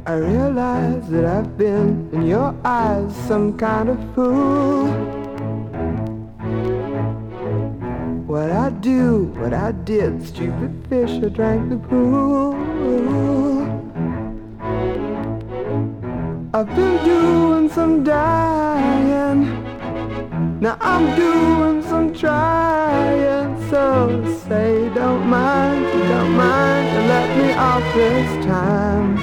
I realize that I've been in your eyes some kind of fool. What I do, what I did, stupid fish, I drank the pool. I've been doing some dying, now I'm doing some trying. So say don't mind, to let me off this time.